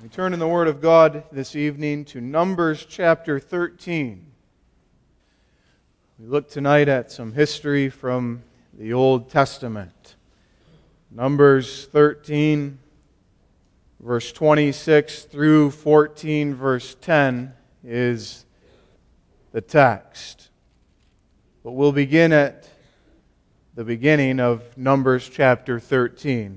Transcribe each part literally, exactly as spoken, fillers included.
We turn in the Word of God this evening to Numbers chapter thirteen. We look tonight at some history from the Old Testament. Numbers thirteen, verse twenty-six through fourteen, verse ten is the text. But we'll begin at the beginning of Numbers chapter thirteen.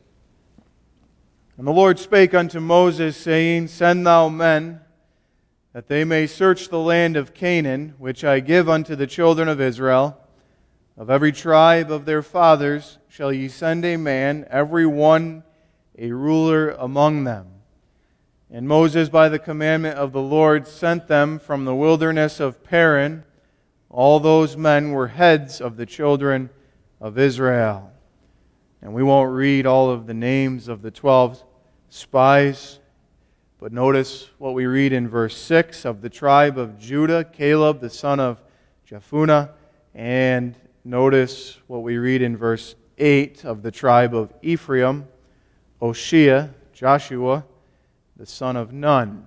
And the Lord spake unto Moses, saying, Send thou men, that they may search the land of Canaan, which I give unto the children of Israel. Of every tribe of their fathers shall ye send a man, every one a ruler among them. And Moses, by the commandment of the Lord, sent them from the wilderness of Paran. All those men were heads of the children of Israel. And we won't read all of the names of the twelve spies, but notice what we read in verse six. Of the tribe of Judah, Caleb the son of Jephunneh. And notice what we read in verse eight. Of the tribe of Ephraim, Hoshea, Joshua the son of Nun.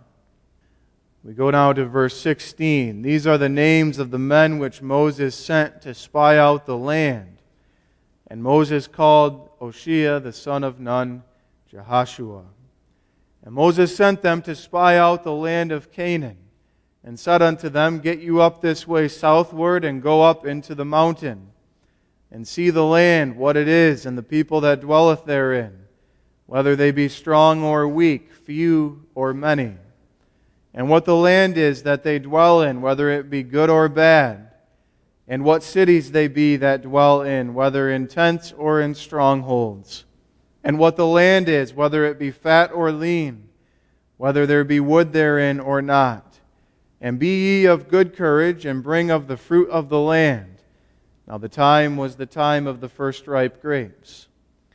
We go now to verse sixteen. These are the names of the men which Moses sent to spy out the land. And Moses called Hoshea the son of Nun, Jehoshua. And Moses sent them to spy out the land of Canaan, and said unto them, Get you up this way southward, and go up into the mountain, and see the land, what it is, and the people that dwelleth therein, whether they be strong or weak, few or many, and what the land is that they dwell in, whether it be good or bad, and what cities they be that dwell in, whether in tents or in strongholds. And what the land is, whether it be fat or lean, whether there be wood therein or not. And be ye of good courage, and bring of the fruit of the land. Now the time was the time of the first ripe grapes.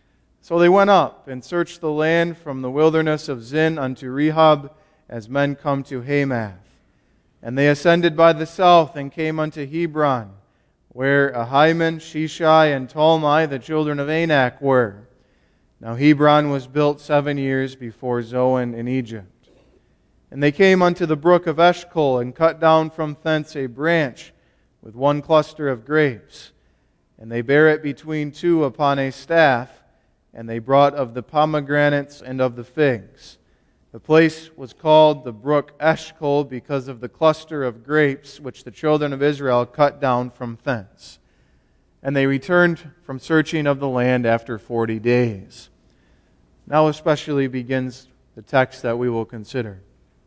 So they went up, and searched the land from the wilderness of Zin unto Rehob, as men come to Hamath. And they ascended by the south, and came unto Hebron, where Ahiman, Sheshai, and Talmai, the children of Anak, were. Now Hebron was built seven years before Zoan in Egypt. And they came unto the brook of Eshcol, and cut down from thence a branch with one cluster of grapes. And they bare it between two upon a staff, and they brought of the pomegranates and of the figs. The place was called the brook Eshcol because of the cluster of grapes which the children of Israel cut down from thence. And they returned from searching of the land after forty days. Now especially begins the text that we will consider.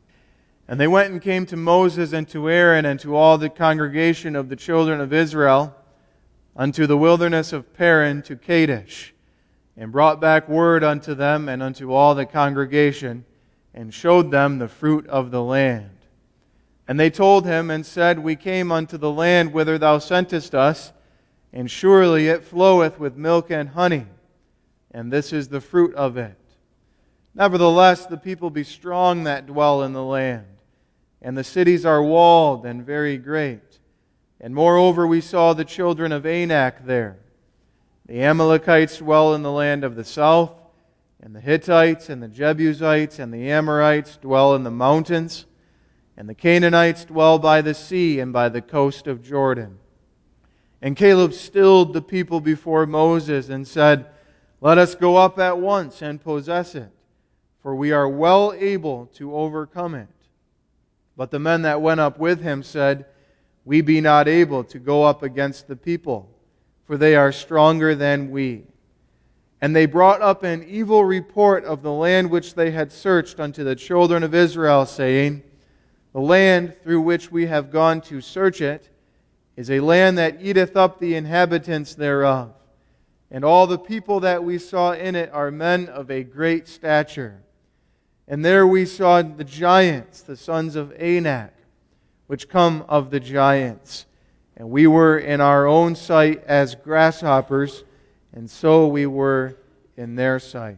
And they went and came to Moses and to Aaron and to all the congregation of the children of Israel unto the wilderness of Paran to Kadesh, and brought back word unto them and unto all the congregation, and showed them the fruit of the land. And they told him and said, We came unto the land whither thou sentest us, and surely it floweth with milk and honey, and this is the fruit of it. Nevertheless, the people be strong that dwell in the land, and the cities are walled and very great. And moreover, we saw the children of Anak there. The Amalekites dwell in the land of the south, and the Hittites, and the Jebusites, and the Amorites dwell in the mountains, and the Canaanites dwell by the sea and by the coast of Jordan. And Caleb stilled the people before Moses, and said, Let us go up at once and possess it, for we are well able to overcome it. But the men that went up with him said, We be not able to go up against the people, for they are stronger than we. And they brought up an evil report of the land which they had searched unto the children of Israel, saying, The land through which we have gone to search it is a land that eateth up the inhabitants thereof. And all the people that we saw in it are men of a great stature. And there we saw the giants, the sons of Anak, which come of the giants. And we were in our own sight as grasshoppers, and so we were in their sight.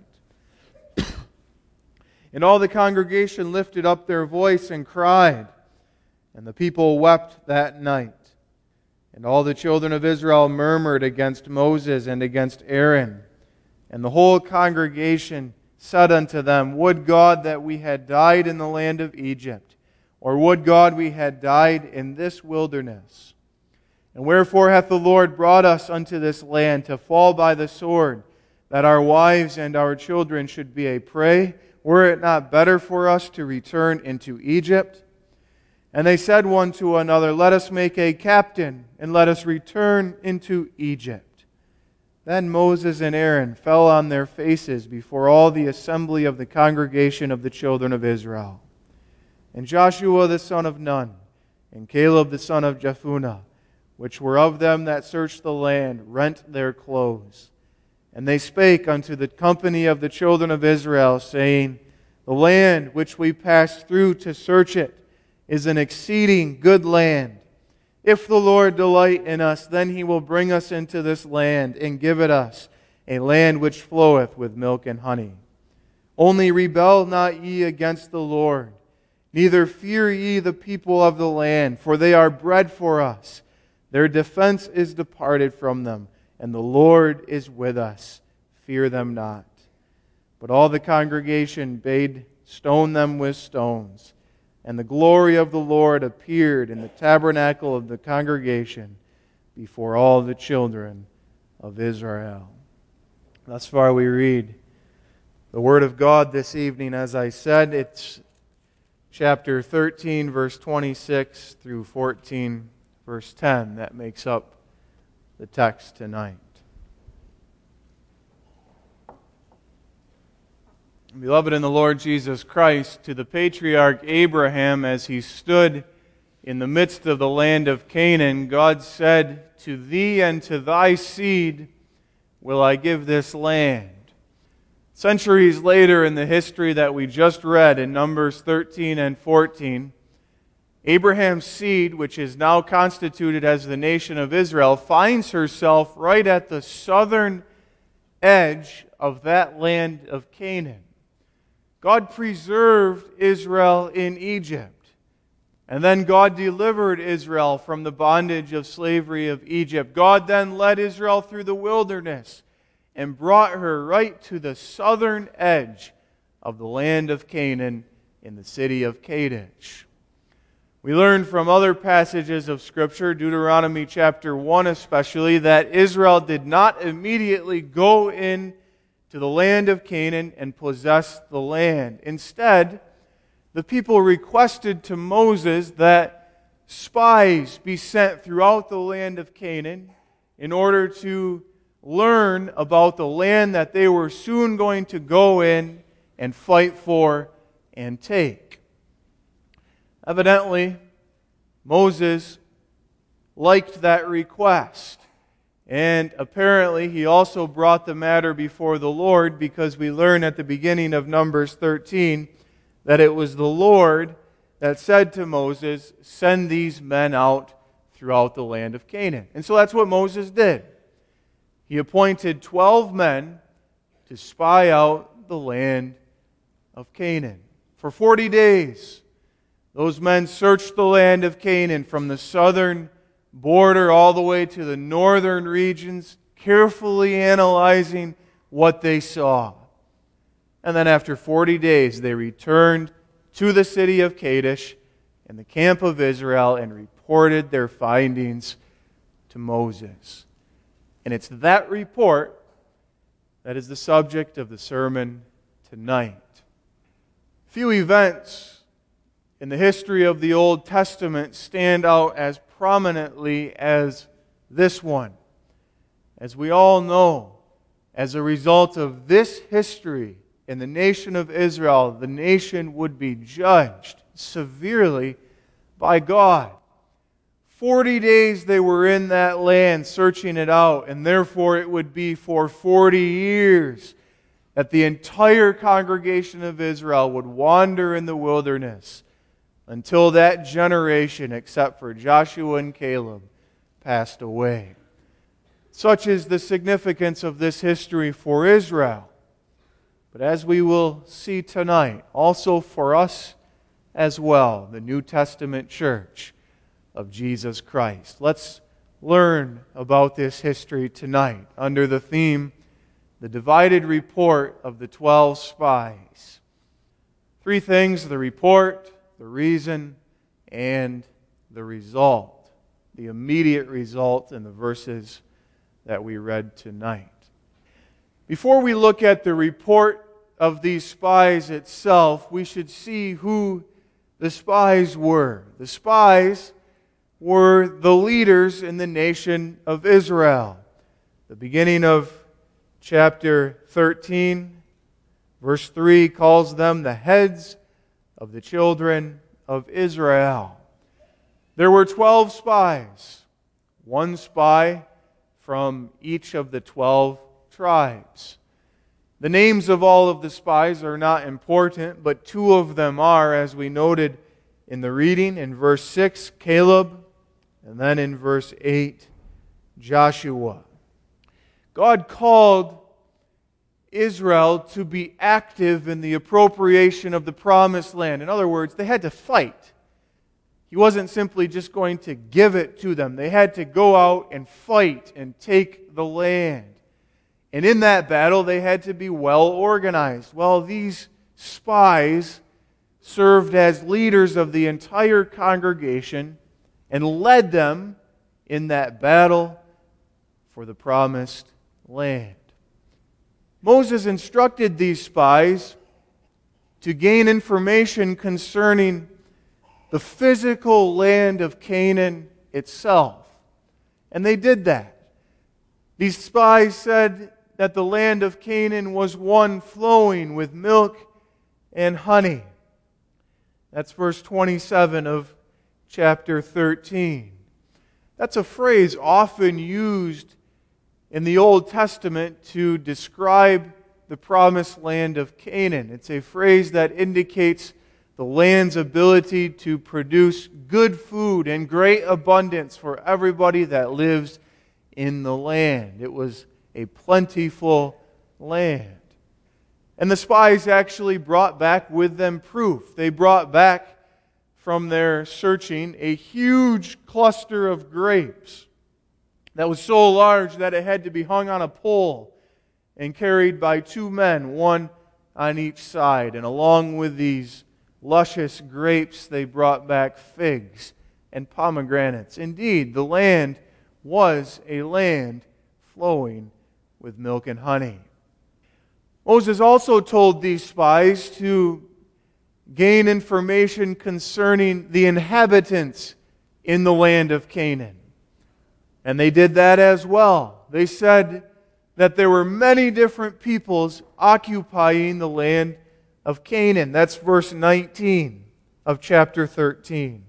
And all the congregation lifted up their voice and cried, and the people wept that night. And all the children of Israel murmured against Moses and against Aaron. And the whole congregation said unto them, Would God that we had died in the land of Egypt, or would God we had died in this wilderness? And wherefore hath the Lord brought us unto this land to fall by the sword, that our wives and our children should be a prey? Were it not better for us to return into Egypt? And they said one to another, Let us make a captain, and let us return into Egypt. Then Moses and Aaron fell on their faces before all the assembly of the congregation of the children of Israel. And Joshua the son of Nun, and Caleb the son of Jephunneh, which were of them that searched the land, rent their clothes. And they spake unto the company of the children of Israel, saying, The land which we passed through to search it is an exceeding good land. If the Lord delight in us, then He will bring us into this land, and give it us, a land which floweth with milk and honey. Only rebel not ye against the Lord, neither fear ye the people of the land, for they are bread for us. Their defense is departed from them, and the Lord is with us. Fear them not. But all the congregation bade stone them with stones. And the glory of the Lord appeared in the tabernacle of the congregation before all the children of Israel. Thus far we read the Word of God this evening. As I said, it's chapter thirteen, verse twenty-six through fourteen, verse ten. That makes up the text tonight. Beloved in the Lord Jesus Christ, to the patriarch Abraham, as he stood in the midst of the land of Canaan, God said, To thee and to thy seed will I give this land. Centuries later in the history that we just read in Numbers thirteen and fourteen, Abraham's seed, which is now constituted as the nation of Israel, finds herself right at the southern edge of that land of Canaan. God preserved Israel in Egypt. And then God delivered Israel from the bondage of slavery of Egypt. God then led Israel through the wilderness and brought her right to the southern edge of the land of Canaan in the city of Kadesh. We learn from other passages of Scripture, Deuteronomy chapter one especially, that Israel did not immediately go in to the land of Canaan and possess the land. Instead, the people requested to Moses that spies be sent throughout the land of Canaan in order to learn about the land that they were soon going to go in and fight for and take. Evidently, Moses liked that request. And apparently he also brought the matter before the Lord, because we learn at the beginning of Numbers thirteen that it was the Lord that said to Moses, Send these men out throughout the land of Canaan. And so that's what Moses did. He appointed twelve men to spy out the land of Canaan. For forty days, those men searched the land of Canaan from the southern border all the way to the northern regions, carefully analyzing what they saw. And then after forty days, they returned to the city of Kadesh and the camp of Israel and reported their findings to Moses. And it's that report that is the subject of the sermon tonight. Few events in the history of the Old Testament stand out as prominently as this one. As we all know, as a result of this history in the nation of Israel, the nation would be judged severely by God. Forty days they were in that land searching it out, and therefore it would be for forty years that the entire congregation of Israel would wander in the wilderness until that generation, except for Joshua and Caleb, passed away. Such is the significance of this history for Israel. But as we will see tonight, also for us as well, the New Testament church of Jesus Christ. Let's learn about this history tonight under the theme, the divided report of the twelve spies. Three things: the report, the reason, and the result. The immediate result in the verses that we read tonight. Before we look at the report of these spies itself, we should see who the spies were. The spies were the leaders in the nation of Israel. The beginning of chapter thirteen, verse three, calls them the heads of the children of Israel. There were twelve spies, one spy from each of the twelve tribes. The names of all of the spies are not important, but two of them are, as we noted in the reading. In verse six, Caleb, and then in verse eight, Joshua. God called Israel to be active in the appropriation of the promised land. In other words, they had to fight. He wasn't simply just going to give it to them. They had to go out and fight and take the land. And in that battle, they had to be well organized. Well, these spies served as leaders of the entire congregation and led them in that battle for the promised land. Moses instructed these spies to gain information concerning the physical land of Canaan itself. And they did that. These spies said that the land of Canaan was one flowing with milk and honey. That's verse twenty-seven of chapter thirteen. That's a phrase often used in the Old Testament to describe the promised land of Canaan. It's a phrase that indicates the land's ability to produce good food in great abundance for everybody that lives in the land. It was a plentiful land. And the spies actually brought back with them proof. They brought back from their searching a huge cluster of grapes that was so large that it had to be hung on a pole and carried by two men, one on each side. And along with these luscious grapes, they brought back figs and pomegranates. Indeed, the land was a land flowing with milk and honey. Moses also told these spies to gain information concerning the inhabitants in the land of Canaan. And they did that as well. They said that there were many different peoples occupying the land of Canaan. That's verse nineteen of chapter thirteen.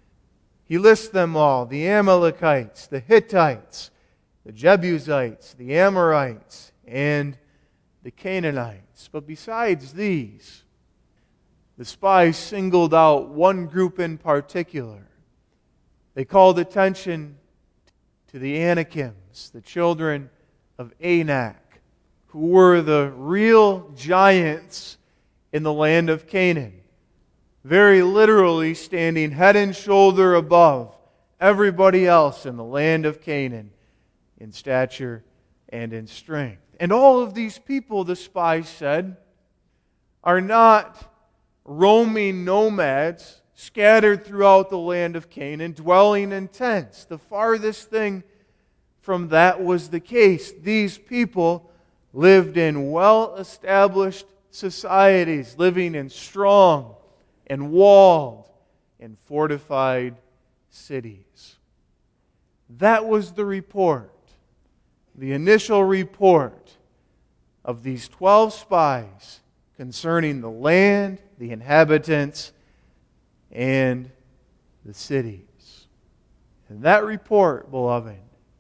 He lists them all: the Amalekites, the Hittites, the Jebusites, the Amorites, and the Canaanites. But besides these, the spies singled out one group in particular. They called attention to the Anakims, the children of Anak, who were the real giants in the land of Canaan, very literally standing head and shoulder above everybody else in the land of Canaan in stature and in strength. And all of these people, the spies said, are not roaming nomads scattered throughout the land of Canaan, dwelling in tents. The farthest thing from that was the case. These people lived in well-established societies, living in strong and walled and fortified cities. That was the report, the initial report of these twelve spies concerning the land, the inhabitants, and the cities. And that report, beloved,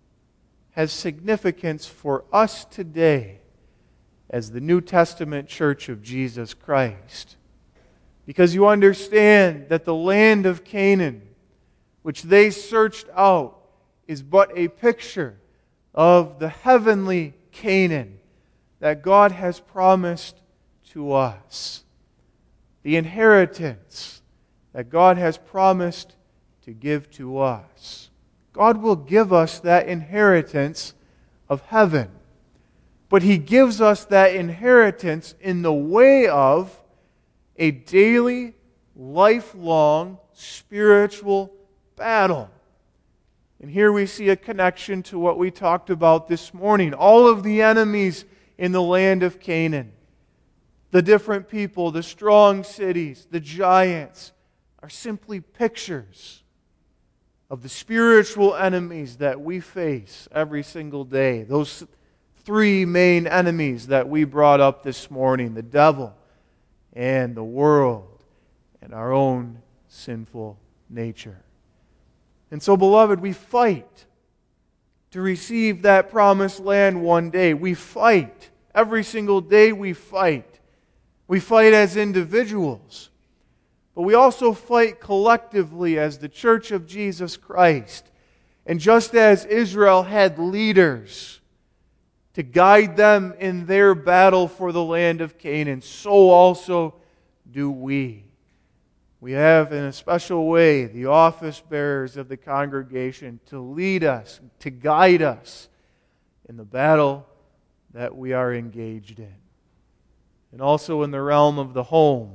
has significance for us today as the New Testament Church of Jesus Christ. Because you understand that the land of Canaan, which they searched out, is but a picture of the heavenly Canaan that God has promised to us. The inheritance that God has promised to give to us. God will give us that inheritance of heaven. but He gives us that inheritance in the way of a daily, lifelong, spiritual battle. And here we see a connection to what we talked about this morning. All of the enemies in the land of Canaan, the different people, the strong cities, the giants, are simply pictures of the spiritual enemies that we face every single day. Those three main enemies that we brought up this morning: the devil and the world and our own sinful nature. And so, beloved, we fight to receive that promised land one day. We fight. Every single day we fight. We fight as individuals, but we also fight collectively as the Church of Jesus Christ. And just as Israel had leaders to guide them in their battle for the land of Canaan, so also do we. We have, in a special way, the office bearers of the congregation to lead us, to guide us in the battle that we are engaged in. And also in the realm of the home,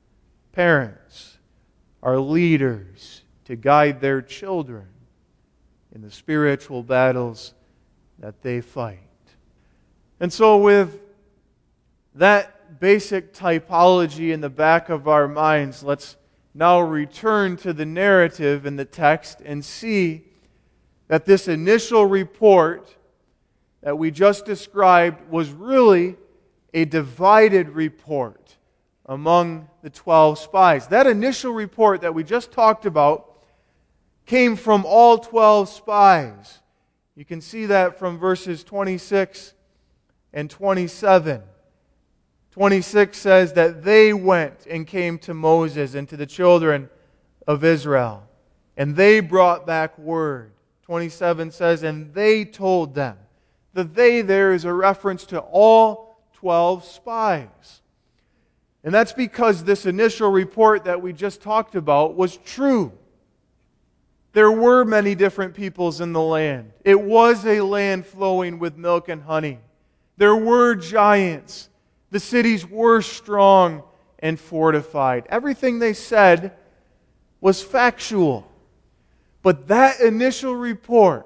parents are leaders to guide their children in the spiritual battles that they fight. And so with that basic typology in the back of our minds, let's now return to the narrative in the text and see that this initial report that we just described was really a divided report among the twelve spies. That initial report that we just talked about came from all twelve spies. You can see that from verses twenty-six and twenty-seven. twenty-six says that they went and came to Moses and to the children of Israel, and they brought back word. twenty-seven says, and they told them. The they there is a reference to all twelve spies. And that's because this initial report that we just talked about was true. There were many different peoples in the land. It was a land flowing with milk and honey. There were giants. The cities were strong and fortified. Everything they said was factual. But that initial report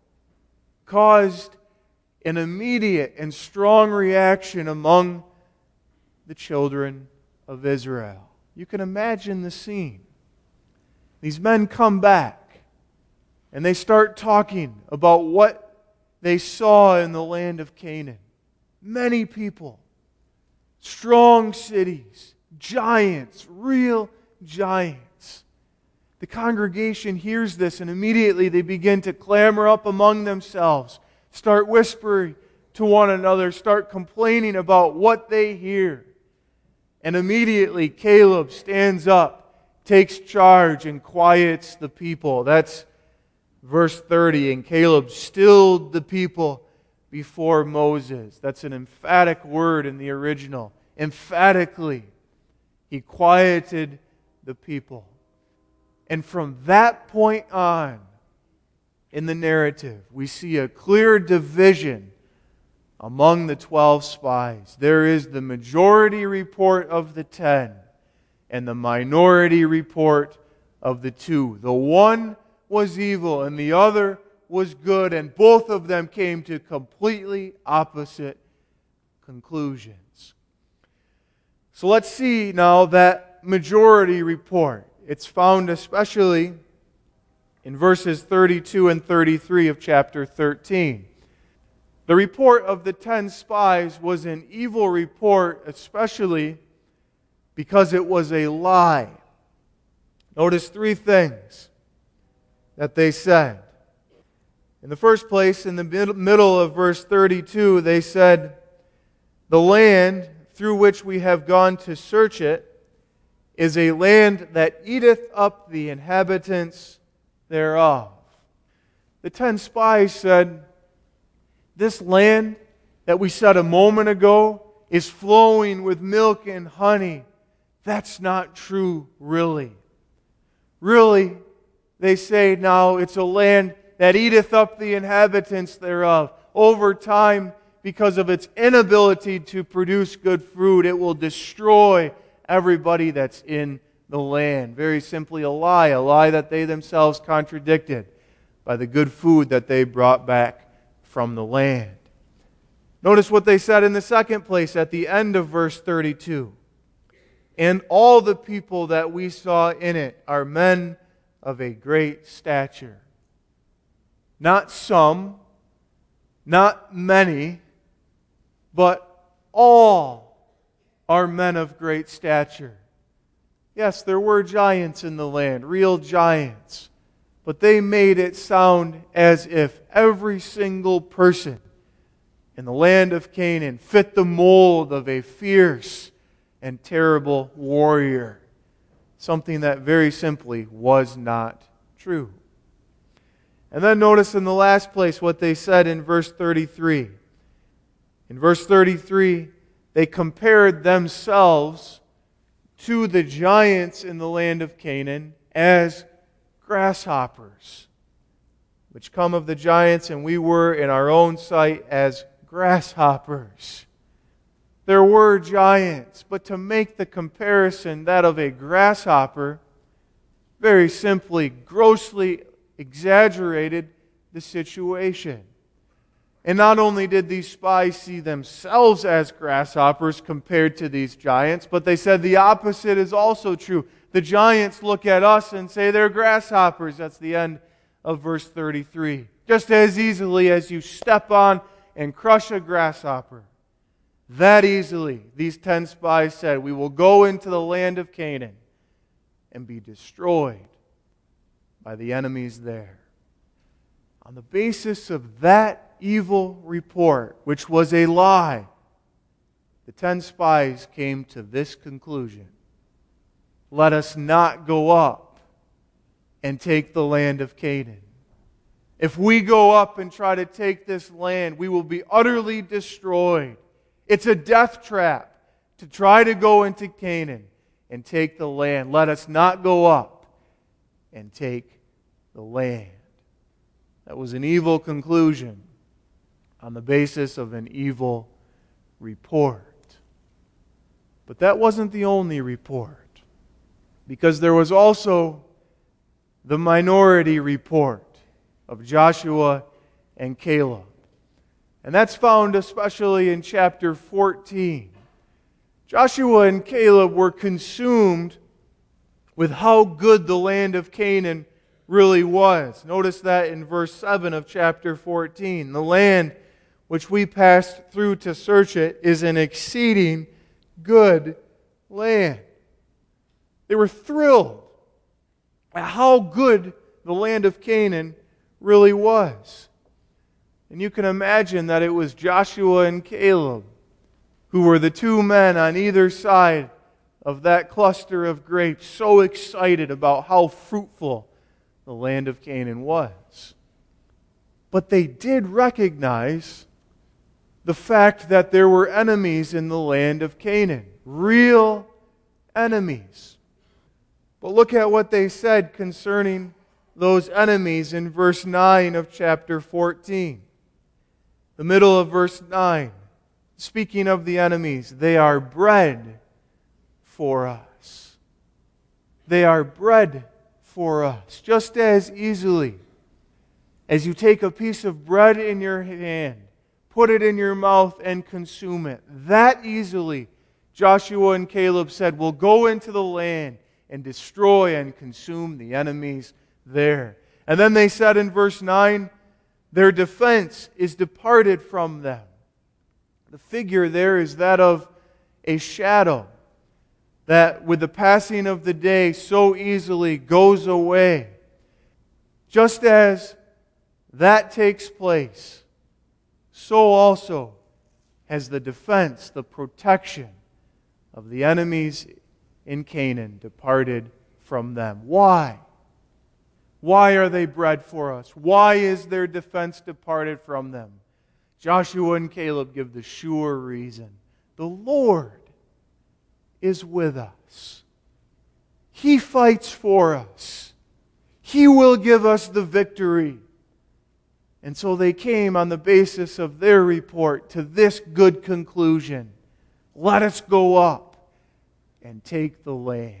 caused an immediate and strong reaction among the children of Israel. You can imagine the scene. These men come back and they start talking about what they saw in the land of Canaan. Many people, strong cities, giants, real giants. The congregation hears this and immediately they begin to clamor up among themselves, start whispering to one another, start complaining about what they hear. And immediately Caleb stands up, takes charge, and quiets the people. That's verse thirty. And Caleb stilled the people before Moses. That's an emphatic word in the original. Emphatically, he quieted the people. And from that point on in the narrative, we see a clear division among the twelve spies. There is the majority report of the ten and the minority report of the two. The one was evil and the other was good, and both of them came to completely opposite conclusions. So let's see now that majority report. It's found especially in verses thirty-two and thirty-three of chapter thirteen. The report of the ten spies was an evil report, especially because it was a lie. Notice three things that they said. In the first place, in the middle of verse thirty-two, they said, "The land through which we have gone to search it is a land that eateth up the inhabitants thereof." The ten spies said, this land that we said a moment ago is flowing with milk and honey. That's not true, really. Really, they say now, it's a land that eateth up the inhabitants thereof. Over time, because of its inability to produce good fruit, it will destroy everybody that's in the land. Very simply a lie, a lie that they themselves contradicted by the good food that they brought back from the land. Notice what they said in the second place at the end of verse thirty-two. And all the people that we saw in it are men of a great stature. Not some, not many, but all are men of great stature. Yes, there were giants in the land, real giants, but they made it sound as if every single person in the land of Canaan fit the mold of a fierce and terrible warrior. Something that very simply was not true. And then notice in the last place what they said in verse thirty-three. In verse thirty-three, they compared themselves to the giants in the land of Canaan as grasshoppers, which come of the giants, and we were in our own sight as grasshoppers. There were giants, but to make the comparison that of a grasshopper, very simply, grossly exaggerated the situation. And not only did these spies see themselves as grasshoppers compared to these giants, but they said the opposite is also true. The giants look at us and say they're grasshoppers. That's the end of verse thirty-three. Just as easily as you step on and crush a grasshopper, that easily, these ten spies said, we will go into the land of Canaan and be destroyed by the enemies there. On the basis of that evil report, which was a lie, the ten spies came to this conclusion: let us not go up and take the land of Canaan. If we go up and try to take this land, we will be utterly destroyed. It's a death trap to try to go into Canaan and take the land. Let us not go up and take the land. That was an evil conclusion on the basis of an evil report. But that wasn't the only report, because there was also the minority report of Joshua and Caleb. And that's found especially in chapter fourteen. Joshua and Caleb were consumed with how good the land of Canaan really was. Notice that in verse seven of chapter fourteen. The land which we passed through to search it is an exceeding good land. They were thrilled at how good the land of Canaan really was. And you can imagine that it was Joshua and Caleb who were the two men on either side of that cluster of grapes, so excited about how fruitful the land of Canaan was. But they did recognize the fact that there were enemies in the land of Canaan. Real enemies. But look at what they said concerning those enemies in verse nine of chapter fourteen. The middle of verse nine. Speaking of the enemies, they are bread for us. They are bread for us. Just as easily as you take a piece of bread in your hand, put it in your mouth and consume it, that easily Joshua and Caleb said, we'll go into the land and destroy and consume the enemies there. And then they said in verse nine, their defense is departed from them. The figure there is that of a shadow that with the passing of the day so easily goes away. Just as that takes place, so also has the defense, the protection of the enemies in Canaan departed from them. Why? Why are they bread for us? Why is their defense departed from them? Joshua and Caleb give the sure reason. The Lord is with us. He fights for us. He will give us the victory. And so they came on the basis of their report to this good conclusion. Let us go up and take the land.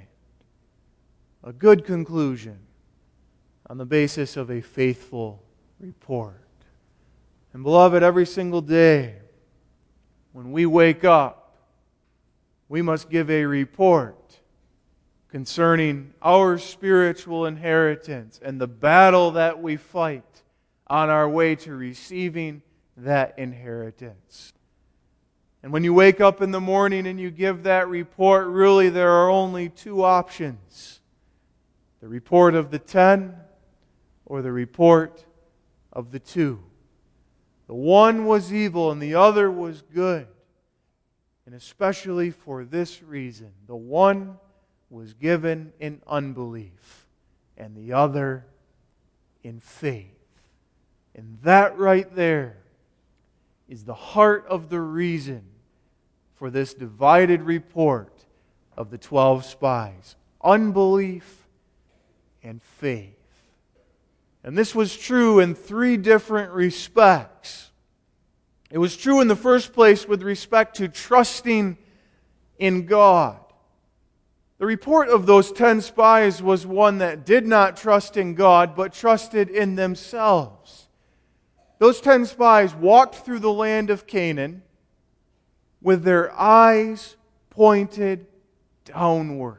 A good conclusion on the basis of a faithful report. And beloved, every single day when we wake up, we must give a report concerning our spiritual inheritance and the battle that we fight on our way to receiving that inheritance. And when you wake up in the morning and you give that report, really there are only two options. The report of the ten or the report of the two. The one was evil and the other was good. And especially for this reason, the one was given in unbelief and the other in faith. And that right there is the heart of the reason for this divided report of the twelve spies. Unbelief and faith. And this was true in three different respects. It was true in the first place with respect to trusting in God. The report of those ten spies was one that did not trust in God, but trusted in themselves. Those ten spies walked through the land of Canaan with their eyes pointed downward.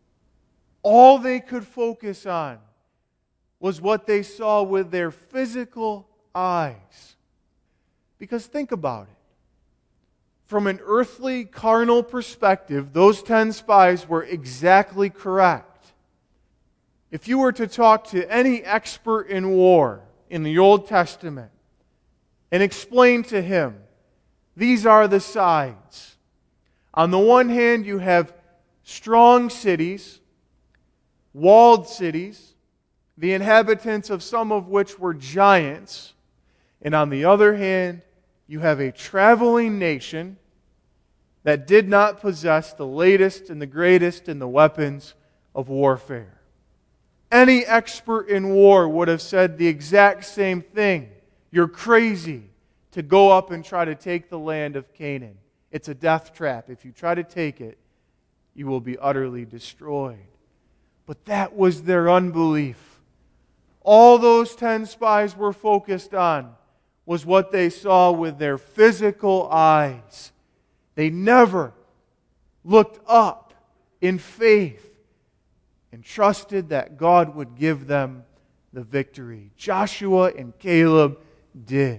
All they could focus on was what they saw with their physical eyes. Because think about it. From an earthly, carnal perspective, those ten spies were exactly correct. If you were to talk to any expert in war in the Old Testament and explain to him, these are the sides. On the one hand, you have strong cities, walled cities, the inhabitants of some of which were giants. And on the other hand, you have a traveling nation that did not possess the latest and the greatest in the weapons of warfare. Any expert in war would have said the exact same thing. You're crazy to go up and try to take the land of Canaan. It's a death trap. If you try to take it, you will be utterly destroyed. But that was their unbelief. All those ten spies were focused on was what they saw with their physical eyes. They never looked up in faith and trusted that God would give them the victory. Joshua and Caleb did.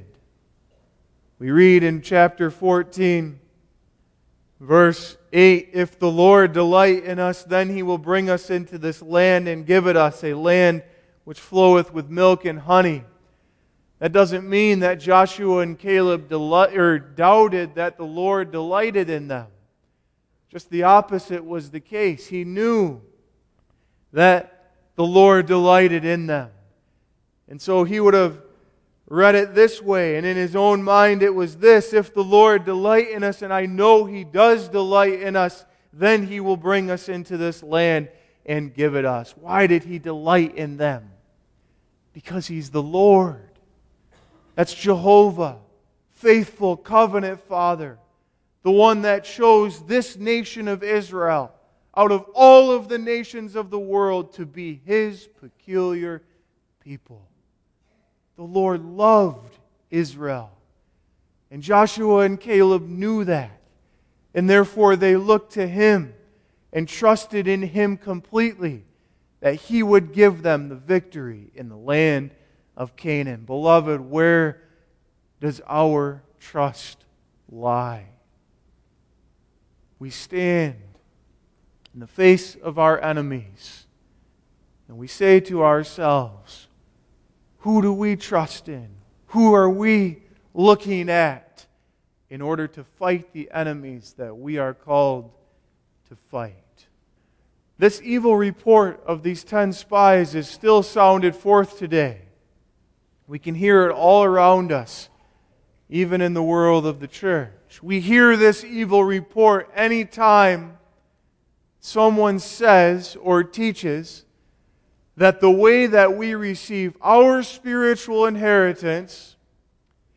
We read in chapter fourteen, verse eight, "If the Lord delight in us, then He will bring us into this land and give it us, a land which floweth with milk and honey." That doesn't mean that Joshua and Caleb deli- or doubted that the Lord delighted in them. Just the opposite was the case. He knew that the Lord delighted in them. And so he would have read it this way, and in his own mind it was this: if the Lord delight in us, and I know He does delight in us, then He will bring us into this land and give it us. Why did He delight in them? Because He's the Lord. That's Jehovah, faithful covenant Father, the one that chose this nation of Israel out of all of the nations of the world to be His peculiar people. The Lord loved Israel. And Joshua and Caleb knew that. And therefore they looked to Him and trusted in Him completely that He would give them the victory in the land of Canaan. Beloved, where does our trust lie? We stand in the face of our enemies and we say to ourselves, who do we trust in? Who are we looking at in order to fight the enemies that we are called to fight? This evil report of these ten spies is still sounded forth today. We can hear it all around us, even in the world of the church. We hear this evil report anytime someone says or teaches that the way that we receive our spiritual inheritance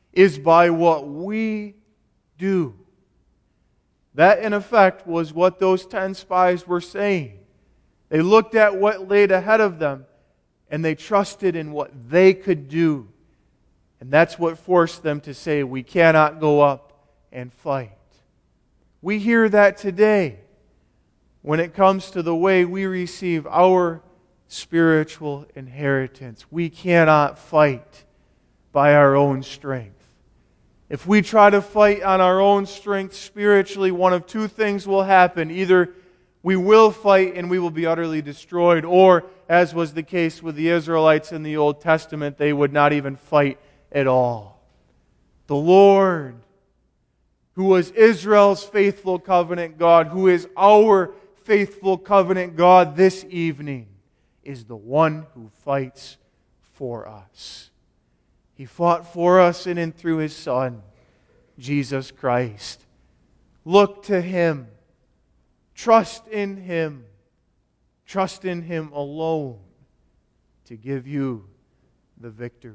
is by what we do. That, in effect, was what those ten spies were saying. They looked at what laid ahead of them, and they trusted in what they could do. And that's what forced them to say, we cannot go up and fight. We hear that today when it comes to the way we receive our spiritual inheritance. We cannot fight by our own strength. If we try to fight on our own strength spiritually, one of two things will happen. Either we will fight and we will be utterly destroyed, or, as was the case with the Israelites in the Old Testament, they would not even fight at all. The Lord, who was Israel's faithful covenant God, who is our faithful covenant God this evening, is the one who fights for us. He fought for us in and through His Son, Jesus Christ. Look to Him. Trust in Him. Trust in Him alone to give you the victory.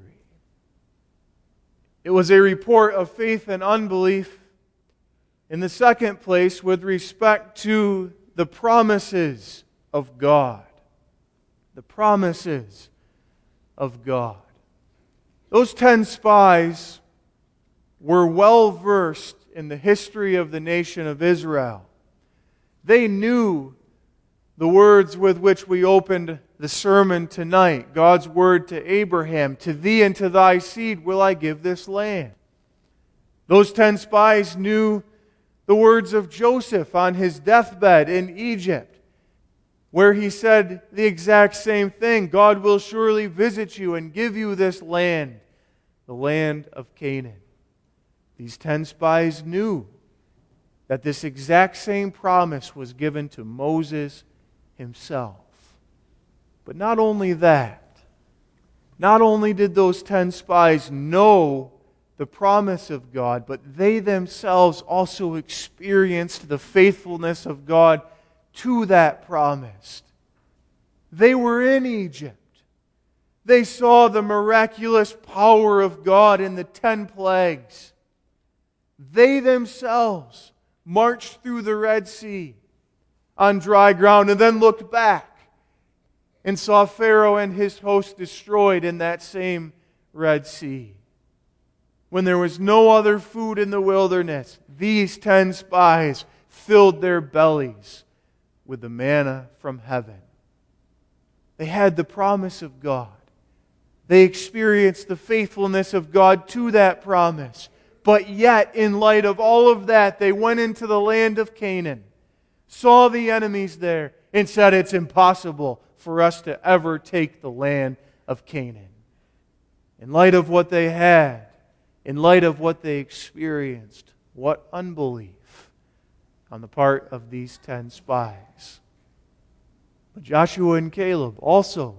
It was a report of faith and unbelief. In the second place, with respect to the promises of God. The promises of God. Those ten spies were well versed in the history of the nation of Israel. They knew the words with which we opened the sermon tonight. God's word to Abraham, to thee and to thy seed will I give this land. Those ten spies knew the words of Joseph on his deathbed in Egypt, where he said the exact same thing. God will surely visit you and give you this land, the land of Canaan. These ten spies knew that this exact same promise was given to Moses himself. But not only that, not only did those ten spies know the promise of God, but they themselves also experienced the faithfulness of God to that promise. They were in Egypt. They saw the miraculous power of God in the ten plagues. They themselves marched through the Red Sea on dry ground and then looked back and saw Pharaoh and his host destroyed in that same Red Sea. When there was no other food in the wilderness, these ten spies filled their bellies with the manna from heaven. They had the promise of God. They experienced the faithfulness of God to that promise. But yet, in light of all of that, they went into the land of Canaan, saw the enemies there, and said, it's impossible for us to ever take the land of Canaan. In light of what they had, in light of what they experienced, what unbelief on the part of these ten spies. But Joshua and Caleb also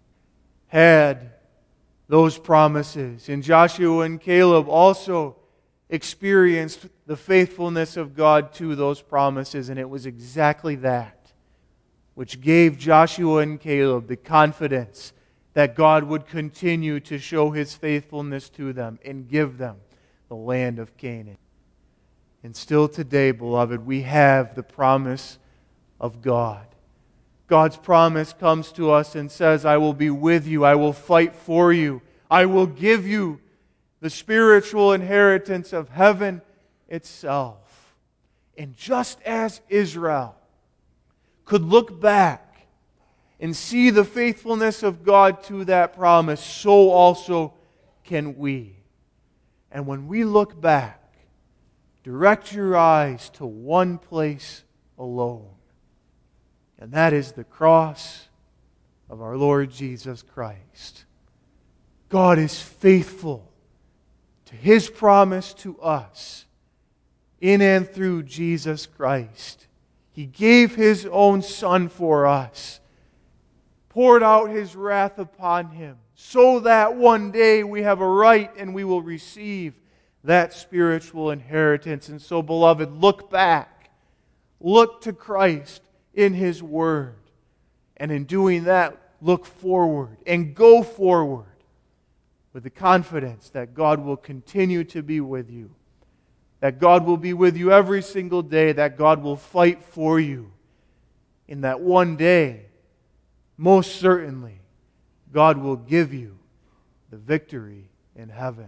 had those promises. And Joshua and Caleb also experienced the faithfulness of God to those promises. And it was exactly that which gave Joshua and Caleb the confidence that God would continue to show His faithfulness to them and give them the land of Canaan. And still today, beloved, we have the promise of God. God's promise comes to us and says, I will be with you, I will fight for you, I will give you the spiritual inheritance of heaven itself. And just as Israel could look back and see the faithfulness of God to that promise, so also can we. And when we look back, direct your eyes to one place alone. And that is the cross of our Lord Jesus Christ. God is faithful to His promise to us in and through Jesus Christ. He gave His own Son for us, poured out His wrath upon Him, so that one day we have a right and we will receive that spiritual inheritance. And so, beloved, look back. Look to Christ in His Word. And in doing that, look forward and go forward with the confidence that God will continue to be with you, that God will be with you every single day, that God will fight for you, in that one day, most certainly, God will give you the victory in heaven.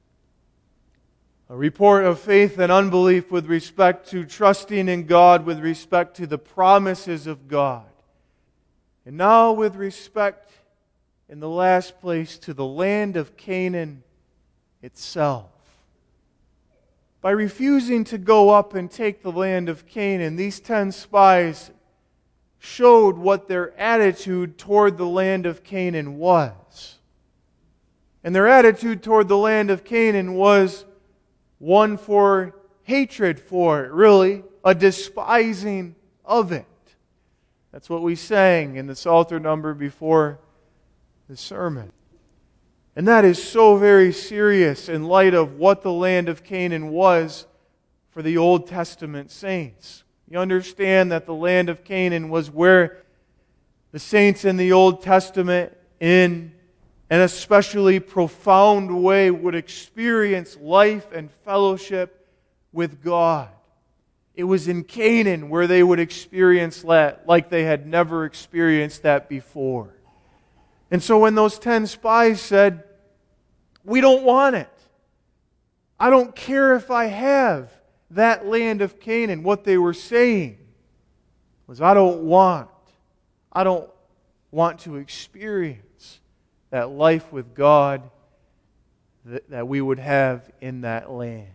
A report of faith and unbelief with respect to trusting in God, with respect to the promises of God. And now with respect, in the last place, to the land of Canaan itself. By refusing to go up and take the land of Canaan, these ten spies showed what their attitude toward the land of Canaan was. And their attitude toward the land of Canaan was one for hatred for it, really, a despising of it. That's what we sang in the Psalter number before the sermon. And that is so very serious in light of what the land of Canaan was for the Old Testament saints. You understand that the land of Canaan was where the saints in the Old Testament, in an especially profound way, would experience life and fellowship with God. It was in Canaan where they would experience that like they had never experienced that before. And so when those ten spies said, "We don't want it. I don't care if I have that land of Canaan," what they were saying was, I don't want, I don't want to experience that life with God that, that we would have in that land.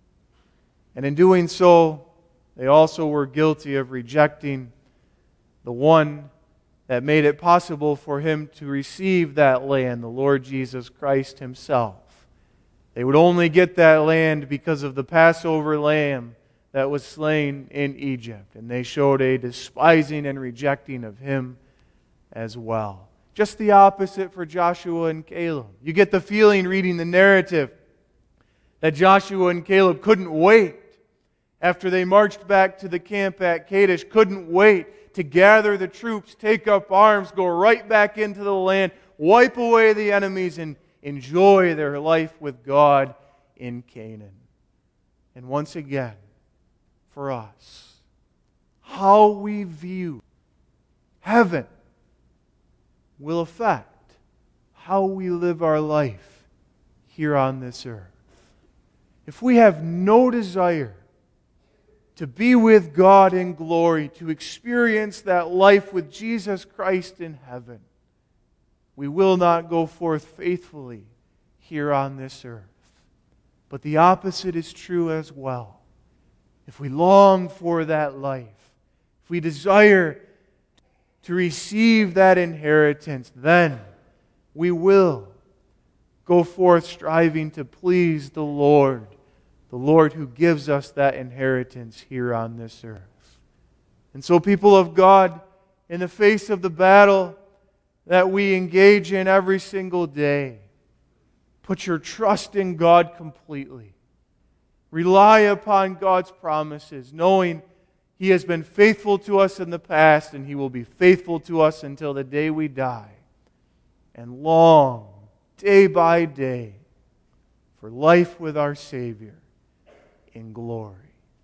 And in doing so, they also were guilty of rejecting the one that made it possible for him to receive that land, the Lord Jesus Christ Himself. They would only get that land because of the Passover lamb that was slain in Egypt. And they showed a despising and rejecting of Him as well. Just the opposite for Joshua and Caleb. You get the feeling reading the narrative that Joshua and Caleb couldn't wait after they marched back to the camp at Kadesh, couldn't wait to gather the troops, take up arms, go right back into the land, wipe away the enemies, and enjoy their life with God in Canaan. And once again, for us, how we view heaven will affect how we live our life here on this earth. If we have no desire to be with God in glory, to experience that life with Jesus Christ in heaven, we will not go forth faithfully here on this earth. But the opposite is true as well. If we long for that life, if we desire to receive that inheritance, then we will go forth striving to please the Lord, the Lord who gives us that inheritance here on this earth. And so, people of God, in the face of the battle that we engage in every single day, put your trust in God completely. Rely upon God's promises, knowing He has been faithful to us in the past and He will be faithful to us until the day we die. And long, day by day, for life with our Savior in glory.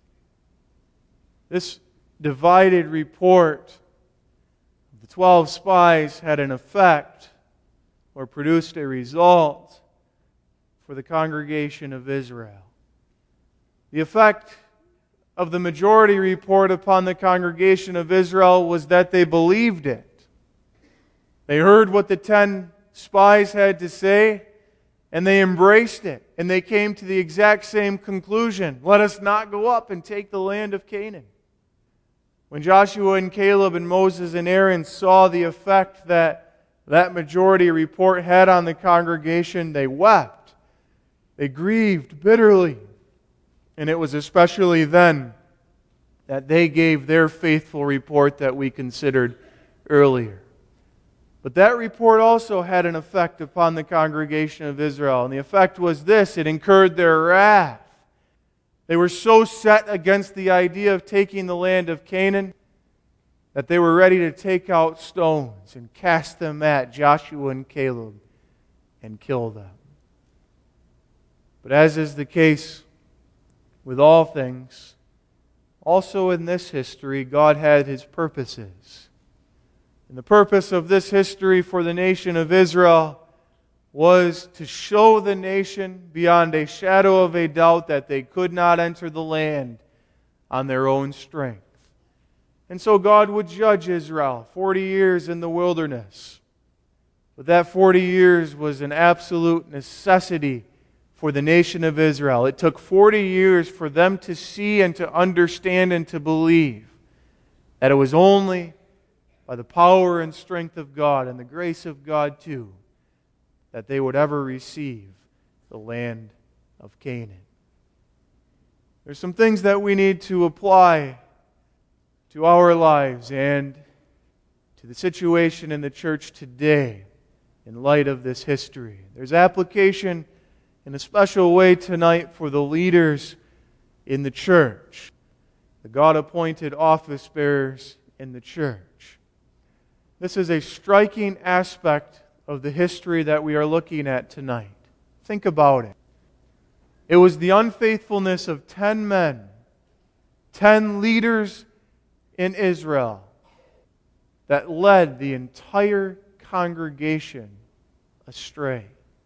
This divided report of the twelve spies had an effect or produced a result for the congregation of Israel. The effect of the majority report upon the congregation of Israel was that they believed it. They heard what the ten spies had to say, and they embraced it. And they came to the exact same conclusion. Let us not go up and take the land of Canaan. When Joshua and Caleb and Moses and Aaron saw the effect that that majority report had on the congregation, they wept. They grieved bitterly. And it was especially then that they gave their faithful report that we considered earlier. But that report also had an effect upon the congregation of Israel. And the effect was this: it incurred their wrath. They were so set against the idea of taking the land of Canaan that they were ready to take out stones and cast them at Joshua and Caleb and kill them. But as is the case with all things, also in this history, God had His purposes. And the purpose of this history for the nation of Israel was to show the nation beyond a shadow of a doubt that they could not enter the land on their own strength. And so God would judge Israel forty years in the wilderness. But that forty years was an absolute necessity for the nation of Israel. It took forty years for them to see and to understand and to believe that it was only by the power and strength of God and the grace of God too that they would ever receive the land of Canaan. There's some things that we need to apply to our lives and to the situation in the church today in light of this history. There's application in a special way tonight for the leaders in the church, the God-appointed office bearers in the church. This is a striking aspect of the history that we are looking at tonight. Think about it. It was the unfaithfulness of ten men, ten leaders in Israel, that led the entire congregation astray.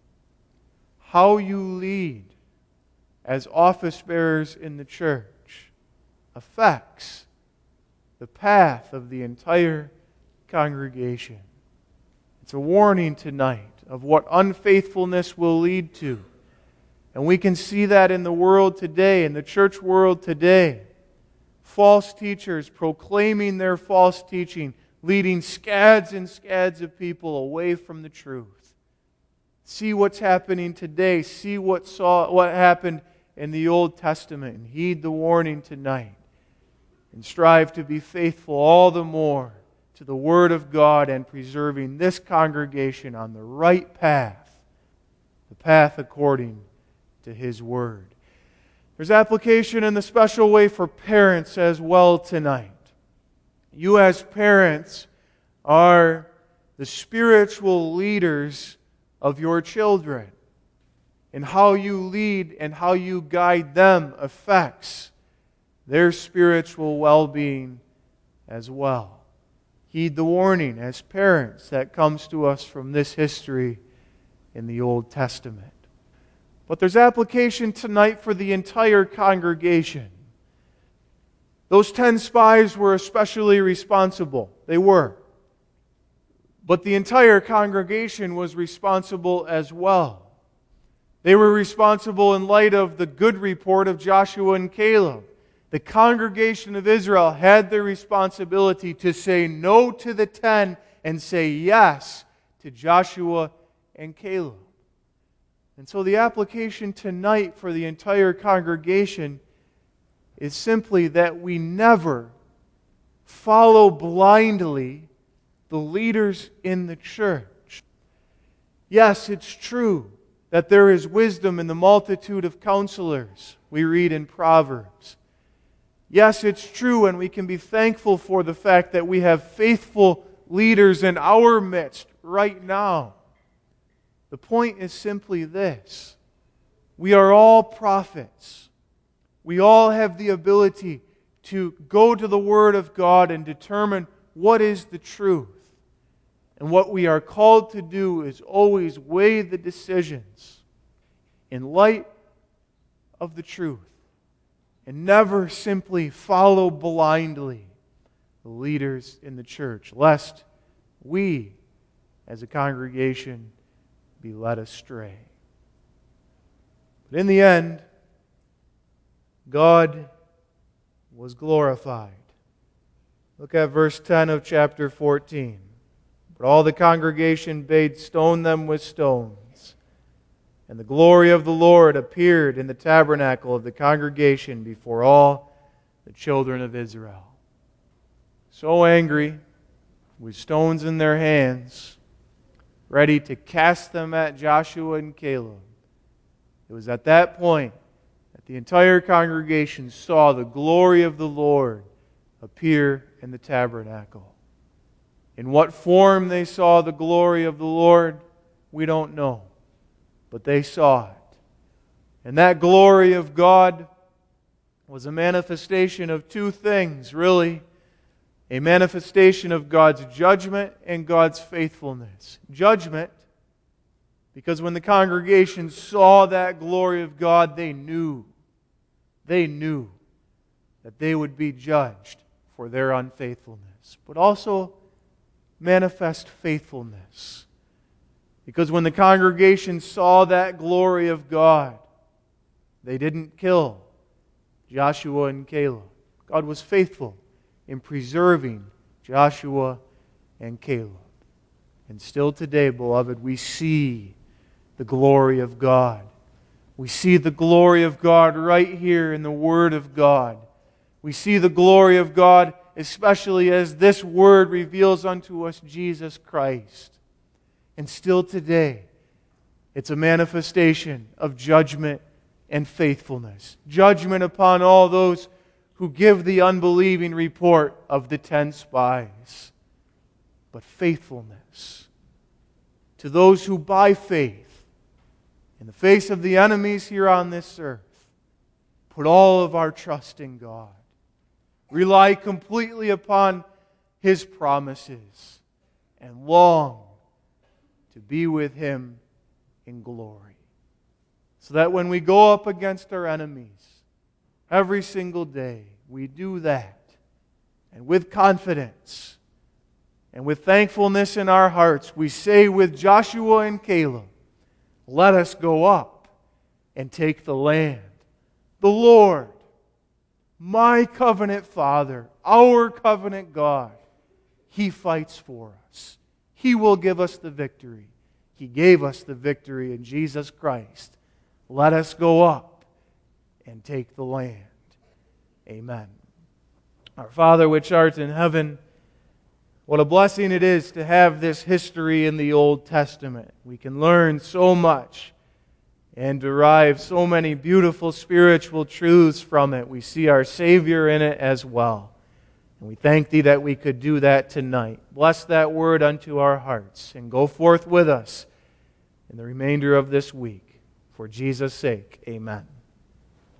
How you lead as office bearers in the church affects the path of the entire congregation. It's a warning tonight of what unfaithfulness will lead to. And we can see that in the world today, in the church world today. False teachers proclaiming their false teaching, leading scads and scads of people away from the truth. See what's happening today. See what saw what happened in the Old Testament, and heed the warning tonight. And strive to be faithful all the more to the Word of God and preserving this congregation on the right path, the path according to His Word. There's application in the special way for parents as well tonight. You as parents are the spiritual leaders of your children. And how you lead and how you guide them affects their spiritual well-being as well. Heed the warning as parents that comes to us from this history in the Old Testament. But there's application tonight for the entire congregation. Those ten spies were especially responsible. They were. But the entire congregation was responsible as well. They were responsible in light of the good report of Joshua and Caleb. The congregation of Israel had the responsibility to say no to the ten and say yes to Joshua and Caleb. And so the application tonight for the entire congregation is simply that we never follow blindly the leaders in the church. Yes, it's true that there is wisdom in the multitude of counselors, we read in Proverbs. Yes, it's true, and we can be thankful for the fact that we have faithful leaders in our midst right now. The point is simply this. We are all prophets. We all have the ability to go to the Word of God and determine what is the truth. And what we are called to do is always weigh the decisions in light of the truth. And never simply follow blindly the leaders in the church, lest we, as a congregation, be led astray. But in the end, God was glorified. Look at verse ten of chapter fourteen. But all the congregation bade stone them with stones. And the glory of the Lord appeared in the tabernacle of the congregation before all the children of Israel. So angry, with stones in their hands, ready to cast them at Joshua and Caleb. It was at that point that the entire congregation saw the glory of the Lord appear in the tabernacle. In what form they saw the glory of the Lord, we don't know. But they saw it. And that glory of God was a manifestation of two things, really. A manifestation of God's judgment and God's faithfulness. Judgment, because when the congregation saw that glory of God, they knew, they knew that they would be judged for their unfaithfulness. But also manifest faithfulness. Because when the congregation saw that glory of God, they didn't kill Joshua and Caleb. God was faithful in preserving Joshua and Caleb. And still today, beloved, we see the glory of God. We see the glory of God right here in the Word of God. We see the glory of God especially as this Word reveals unto us Jesus Christ. And still today, it's a manifestation of judgment and faithfulness. Judgment upon all those who give the unbelieving report of the ten spies. But faithfulness to those who by faith, in the face of the enemies here on this earth, put all of our trust in God. Rely completely upon His promises and long to be with Him in glory. So that when we go up against our enemies every single day, we do that. And with confidence and with thankfulness in our hearts, we say with Joshua and Caleb, let us go up and take the land. The Lord, my covenant Father, our covenant God, He fights for us. He will give us the victory. He gave us the victory in Jesus Christ. Let us go up and take the land. Amen. Our Father which art in heaven, what a blessing it is to have this history in the Old Testament. We can learn so much and derive so many beautiful spiritual truths from it. We see our Savior in it as well. And we thank Thee that we could do that tonight. Bless that word unto our hearts and go forth with us in the remainder of this week. For Jesus' sake, amen.